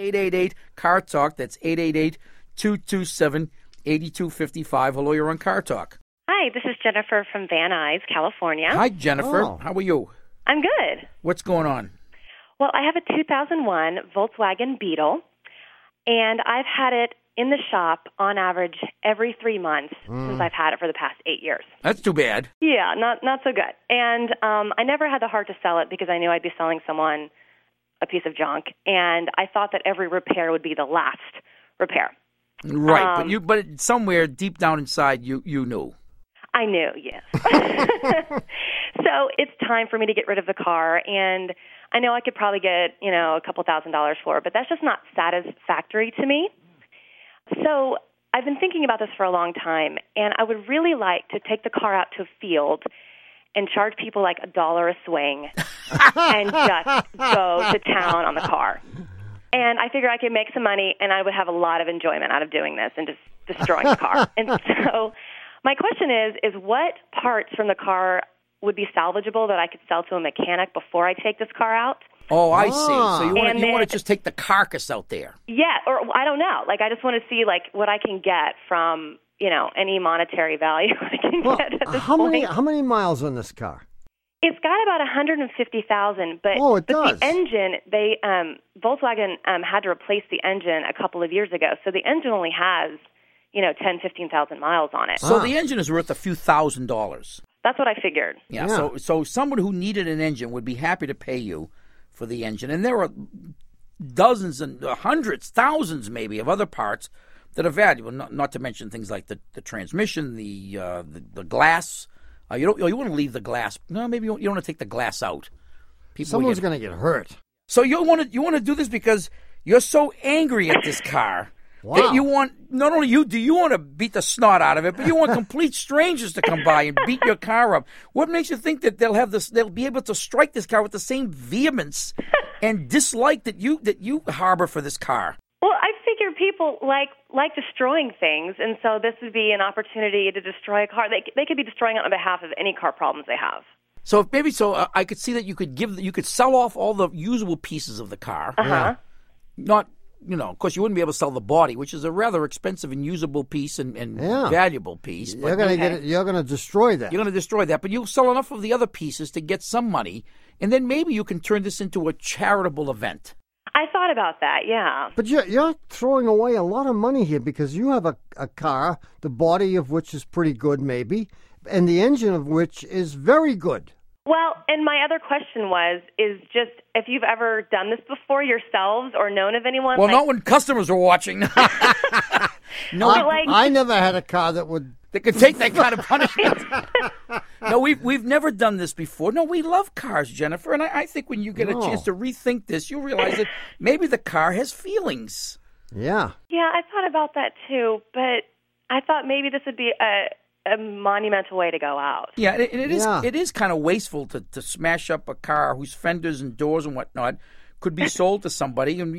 888-CAR-TALK. That's 888-227-8255. Hello, you're on Car Talk. Hi, this is Jennifer from Van Nuys, California. Hi, Jennifer. Oh. How are you? I'm good. What's going on? Well, I have a 2001 Volkswagen Beetle, and I've had it in the shop on average every 3 months since I've had it for the past 8 years. That's too bad. Yeah, not so good. And I never had the heart to sell it because I knew I'd be selling someone a piece of junk, and I thought that every repair would be the last repair. Right, but somewhere deep down inside, you knew. I knew, yes. So it's time for me to get rid of the car, and I know I could probably get, a couple $1,000s for it, but that's just not satisfactory to me. So I've been thinking about this for a long time, and I would really like to take the car out to a field and charge people like $1 a swing and just go to town on the car. And I figure I could make some money, and I would have a lot of enjoyment out of doing this and just destroying the car. And so my question is what parts from the car would be salvageable that I could sell to a mechanic before I take this car out? Oh, I see. So you want And to just take the carcass out there. Yeah, or I don't know. I just want to see, what I can get from, any monetary value I can get at this point. How many miles on this car? It's got about 150,000, but it but does. the engine, Volkswagen had to replace the engine a couple of years ago, so the engine only has 10,000-15,000 miles on it. So the engine is worth a few $1,000s. That's what I figured. Yeah. So someone who needed an engine would be happy to pay you for the engine, and there are dozens and hundreds, thousands maybe of other parts that are valuable. Not to mention things like the transmission, the glass. You want to leave the glass. No, maybe you want to take the glass out. Someone's going to get hurt. So you want to do this because you're so angry at this car. Wow. That you want, not only you want to beat the snot out of it, but you want complete strangers to come by and beat your car up. What makes you think that they'll be able to strike this car with the same vehemence and dislike that you harbor for this car? Well, I figure people like destroying things, and so this would be an opportunity to destroy a car. They could be destroying it on behalf of any car problems they have. So I could see that you could sell off all the usable pieces of the car. Uh-huh. Not. Of course, you wouldn't be able to sell the body, which is a rather expensive and usable piece and valuable piece. You're going to destroy that. You're going to destroy that, but you'll sell enough of the other pieces to get some money, and then maybe you can turn this into a charitable event. I thought about that, yeah. But you're throwing away a lot of money here because you have a car, the body of which is pretty good maybe, and the engine of which is very good. Well, and my other question is just if you've ever done this before yourselves or known of anyone. Well, not when customers are watching. No, I never had a car that could take that kind of punishment. No, we've never done this before. No, we love cars, Jennifer, and I think when you get a chance to rethink this, you'll realize that maybe the car has feelings. Yeah. Yeah, I thought about that too, but I thought maybe this would be a monumental way to go out. Yeah, and it is kind of wasteful to smash up a car whose fenders and doors and whatnot could be sold to somebody, and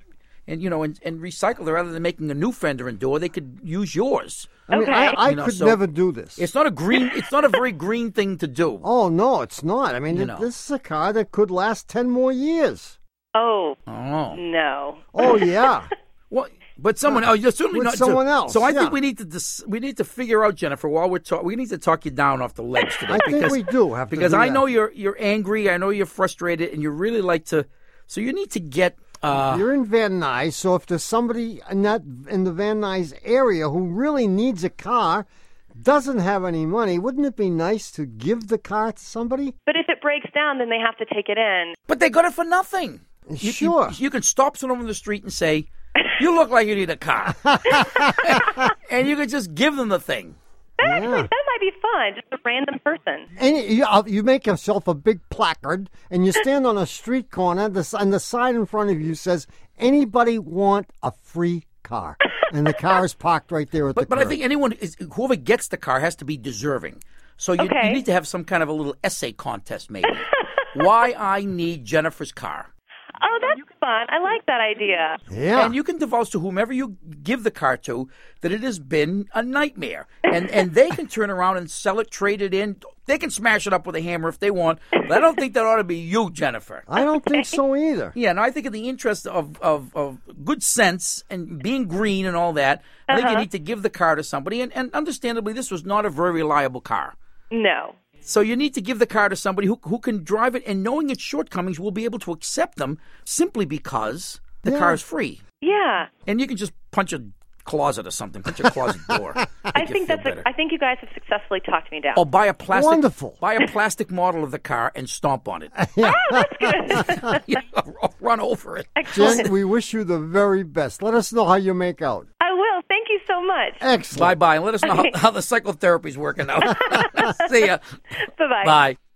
and recycle it rather than making a new fender and door. They could use yours. I mean, I could never do this. It's not a very green thing to do. Oh no, it's not. I mean, this is a car that could last 10 more years. Oh. No. Oh yeah. Well. But you're certainly not someone else. So I think we need to figure out, Jennifer, while we're talking. We need to talk you down off the ledge today. I think we do have to. Because I know you're angry. I know you're frustrated, and you really like to. So you need to get. You're in Van Nuys, so if there's somebody in the Van Nuys area who really needs a car, doesn't have any money, wouldn't it be nice to give the car to somebody? But if it breaks down, then they have to take it in. But they got it for nothing. Sure. You can stop someone on the street and say, "You look like you need a car," and you could just give them the thing. That might be fun, just a random person. And you make yourself a big placard, and you stand on a street corner, and the sign in front of you says, "Anybody want a free car?" And the car is parked right there at the curb. But I think whoever gets the car has to be deserving. So you need to have some kind of a little essay contest, maybe. Why I need Jennifer's car. Oh, that's fun. I like that idea. Yeah. And you can divulge to whomever you give the car to that it has been a nightmare. And they can turn around and sell it, trade it in. They can smash it up with a hammer if they want. But I don't think that ought to be you, Jennifer. I don't think so either. Yeah, and I think in the interest of good sense and being green and all that, I think you need to give the car to somebody. And understandably, this was not a very reliable car. No. So you need to give the car to somebody who can drive it, and knowing its shortcomings will be able to accept them simply because the car is free. Yeah. And you can just punch a closet or something, punch a closet door. I think you guys have successfully talked me down. Oh, buy a plastic model of the car and stomp on it. Oh, that's good. Yeah, run over it. Excellent. Jen, we wish you the very best. Let us know how you make out. I will. Thank you so much. Excellent. Bye-bye. And let us know how the psychotherapy's working out. See ya. Bye-bye. Bye.